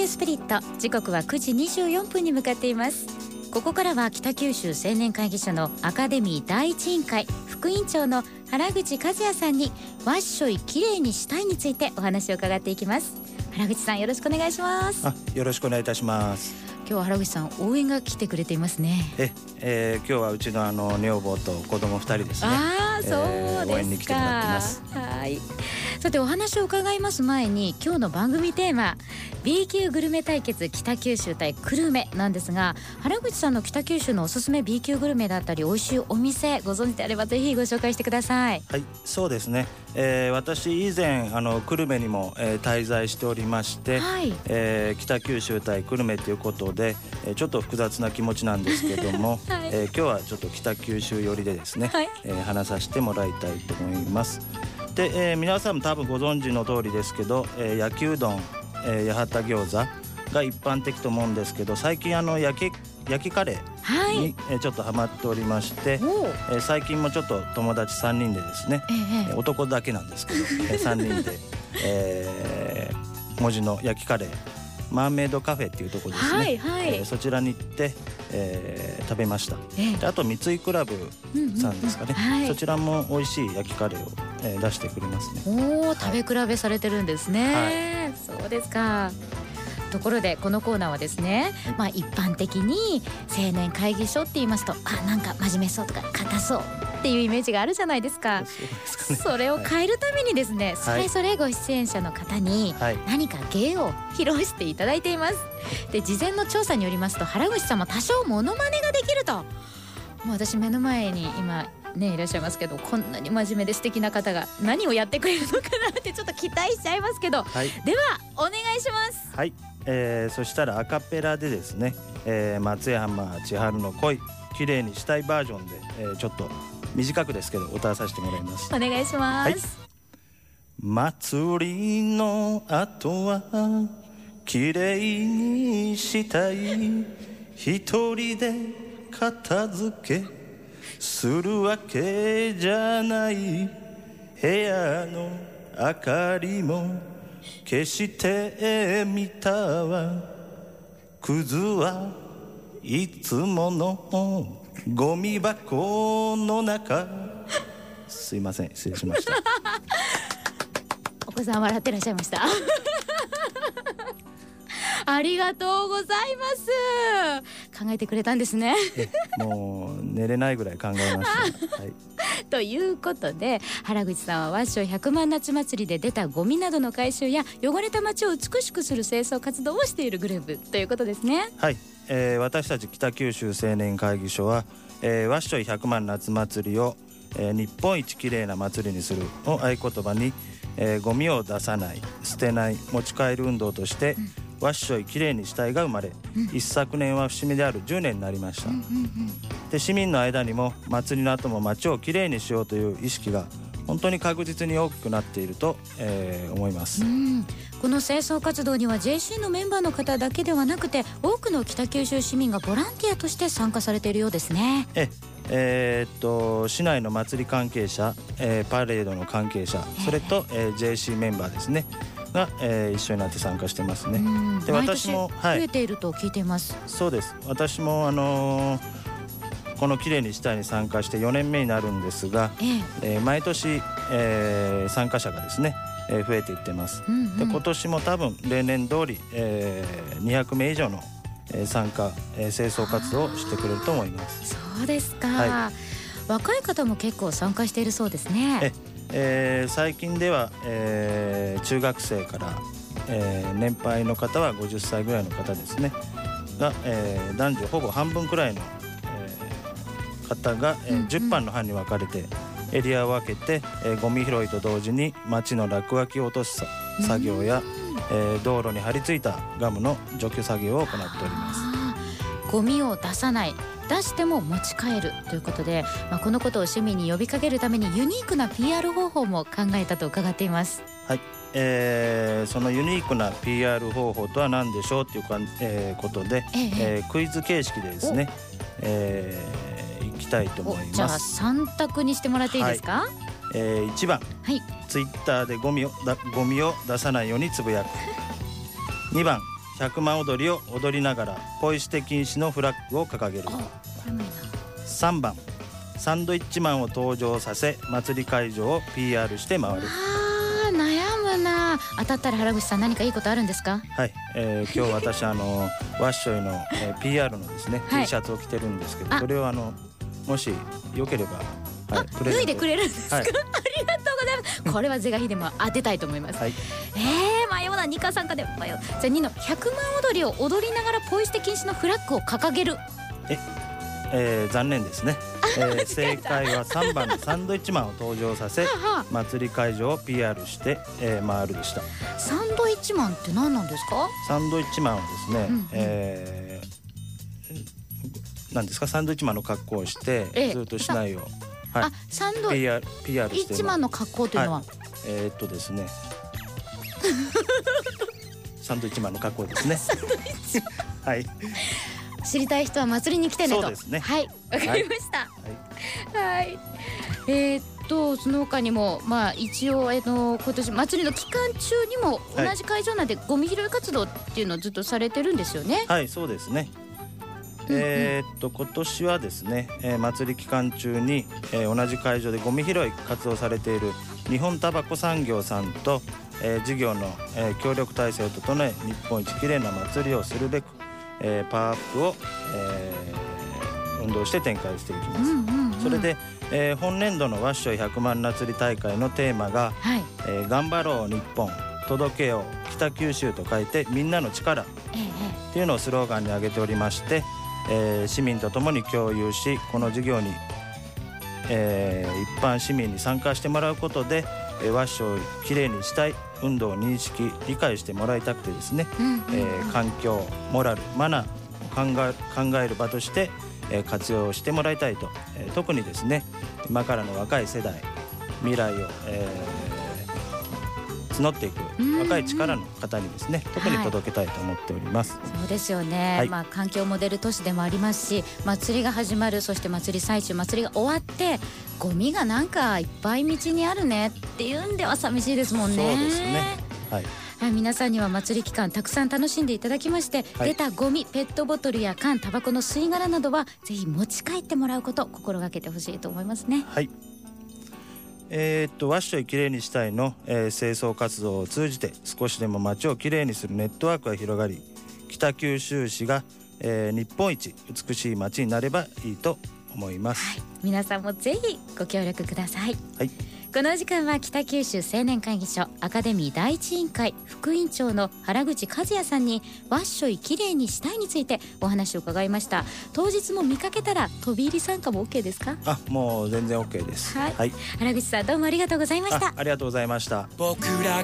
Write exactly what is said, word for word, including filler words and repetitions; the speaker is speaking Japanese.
スピリット、時刻はくじにじゅうよんぷんに向かっています。ここからは北九州青年会議所のアカデミー第一委員会副委員長の原口和也さんにわっしょいきれいにしたいについてお話を伺っていきます。原口さん、よろしくお願いします。 あ、よろしくお願いいたします。 今日は原口さん、応援が来てくれていますね。 え、えー、今日はうちのあの女房と子供ふたりですね。 あー、そうですか、 えー、応援に来てもらっています。 はい。さて、お話を伺います前に今日の番組テーマ B 級グルメ対決北九州対久留米なんですが、原口さんの北九州のおすすめ B 級グルメだったり美味しいお店ご存知であればぜひご紹介してください。 はい、そうですね、えー、私以前あの久留米にも、えー、滞在しておりまして、はい、えー、北九州対久留米ということで、えー、ちょっと複雑な気持ちなんですけども、はい、えー、今日はちょっと北九州寄りでですね、はい、えー、話させてもらいたいと思います。で、えー、皆さんも多分ご存知の通りですけど、えー、焼きうどん、えー、八幡餃子が一般的と思うんですけど、最近あの焼き、焼きカレーに、はい、えー、ちょっとハマっておりまして、えー、最近もちょっと友達さんにんでですね、ええ、男だけなんですけど、えー、さんにんで、えー、文字の焼きカレーマーメイドカフェっていうところですね、はいはい、えー、そちらに行って、えー、食べました、えー、であと三井クラブさんですかね、うんうんうん、はい、そちらも美味しい焼きカレーを、えー、出してくれますね。 おー、食べ比べされてるんですね、はい、そうですか。ところでこのコーナーはですね、まあ、一般的に青年会議所って言いますと、あ、なんか真面目そうとか硬そうっていうイメージがあるじゃないですか。 そうですかね。それを変えるためにですね、はい、それぞれご出演者の方に何か芸を披露していただいています。で、事前の調査によりますと原口さんも多少モノマネができると。もう私目の前に今ねいらっしゃいますけど、こんなに真面目で素敵な方が何をやってくれるのかなってちょっと期待しちゃいますけど、はい、ではお願いします。 はい、えー、そしたらアカペラでですね、えー、松山千春の恋綺麗にしたいバージョンで、えー、ちょっと短くですけど歌わさせてもらいます。 お願いします。はい、 祭りの後は綺麗にしたい、一人で片付けするわけじゃない、部屋の明かりも消してみたわ、クズはいつものゴミ箱の中。すいません、失礼しました。 お子さん笑ってらっしゃいましたありがとうございます。考えてくれたんですね。 もう寝れないぐらい考えました、はい、 ということで原口さんはわっしょい百万夏祭りで出たゴミなどの回収や汚れた街を美しくする清掃活動をしているグループということですね。 はい、えー、私たち北九州青年会議所は、えー、わっしょい百万夏祭りを、えー、日本一きれいな祭りにするを合言葉に、えー、ゴミを出さない、捨てない、持ち帰る運動として、うん、わっしょいきれいにしたいが生まれ、うん、一昨年は節目であるじゅうねんになりました、うんうんうん、で市民の間にも祭りの後も街をきれいにしようという意識が本当に確実に大きくなっていると、えー、思います。うん、 この清掃活動には ジェーシー のメンバーの方だけではなくて多くの北九州市民がボランティアとして参加されているようですね。 ええー、っと市内の祭り関係者、えー、パレードの関係者、それと、えー、ジェーシー メンバーですねが、えー、一緒になって参加してますね。 で、私も増えていると聞いています。 はい、そうです。私もあのー、このきれいにしたいに参加してよねんめになるんですが、えーえー、毎年、えー、参加者がですね、えー、増えていってます。うんうん、で今年も多分例年通り、えー、にひゃくめい以上の、えー、参加、えー、清掃活動をしてくれると思います。 そうですか。はい、若い方も結構参加しているそうですね。 ええー、最近では、えー、中学生から、えー、年配の方はごじゅっさいぐらいの方ですねが、えー、男女ほぼ半分くらいの、えー、方が、えーうんうん、じゅっ班の班に分かれてエリアを分けて、えー、ゴミ拾いと同時に街の落書きを落とす作業や、えー、道路に張り付いたガムの除去作業を行っております。 ゴミを出さない、出しても持ち帰るということで、まあ、このことを市民に呼びかけるためにユニークな ピーアール 方法も考えたと伺っています。 はい、えー、そのユニークな ピーアール 方法とは何でしょうというか、えー、ことで、えええー、クイズ形式でですね、えー、いきたいと思います。 じゃあさん択にしてもらっていいですか。はい、 えー、いちばん、はい、ツイッターでゴミをだゴミを出さないようにつぶやくにばん、 百万踊りを踊りながらポイ捨て禁止のフラッグを掲げる。さんばんサンドイッチマンを登場させ祭り会場を ピーアール して回る。 あー悩むな。当たったら原口さん何かいいことあるんですか？ はい、えー、今日私あのワッショイの、えー、ピーアール のですね、はい、T シャツを着てるんですけど、それをあのもしよければ、 はい、脱いでくれるんですか？はい、ありがとうございます。これは是が非でも当てたいと思います。はい、えー、迷うな。にかさんかで迷う。じゃあにのひゃくまん踊りを踊りながらポイ捨て禁止のフラッグを掲げる。 ええー、残念ですね。えー、正解はさんばんのサンドイッチマンを登場させ祭り会場を ピーアール して、えー、回るでした。 サンドイッチマンって何なんですか？ サンドイッチマンはですね、うんうん、えー、なんですか、サンドイッチマンの格好をして、ええ、ずっと市内を、 はい、あ、サンドイッチマンの格好というのは、はい、 えー、っとですねサンドイッチマンの格好ですね。 サンドイッチマンはい、知りたい人は祭りに来てねと。 そうですね。 はい、わかりました。はい。はい、えー、っとその他にもまあ一応えー、の今年祭りの期間中にも同じ会場内でゴミ拾い活動っていうのをずっとされてるんですよね。 はい、そうですね。うんうん、えー、っと今年はですね、えー、祭り期間中に、えー、同じ会場でゴミ拾い活動されている日本タバコ産業さんと、えー、事業の、えー、協力体制を整え日本一きれいな祭りをするべく、えー、パワーアップを、えー、運動して展開していきます。うんうんうん、それで、えー、本年度のワッショイひゃくまん祭り大会のテーマが、はい、えー、頑張ろう日本届けよう北九州と書いてみんなの力っていうのをスローガンに挙げておりまして、えー、市民とともに共有しこの事業に、えー、一般市民に参加してもらうことで、えー、ワッショイきれいにしたい運動を認識理解してもらいたくてですね、うんうんうん、えー、環境モラルマナーを考え、考える場として、えー、活用してもらいたいと、えー、特にですね今からの若い世代未来を、えー、募っていく若い力の方にですね、うんうん、特に届けたいと思っております。 はい、そうですよね。はい、まあ、環境モデル都市でもありますし祭りが始まるそして祭り最中祭りが終わってゴミがなんかいっぱい道にあるねっていうんでは寂しいですもんね。 そうですね。はい。 はい、皆さんには祭り期間たくさん楽しんでいただきまして、はい、出たゴミペットボトルや缶タバコの吸い殻などはぜひ持ち帰ってもらうことを心がけてほしいと思いますね。 はい。えー、っとワッショイきれいにしたいの、えー、清掃活動を通じて少しでも街をきれいにするネットワークが広がり北九州市が、えー、日本一美しい街になればいいと思います。はい、 皆さんもぜひご協力ください。 はい、 この時間は北九州青年会議所アカデミー第一委員会副委員長の原口和也さんにワッショイきれいにしたいについてお話を伺いました。当日も見かけたら飛び入り参加も OK ですか？ あ、もう全然 OK です。 はい、はい、原口さんどうもありがとうございました。 あ, ありがとうございました。 僕ら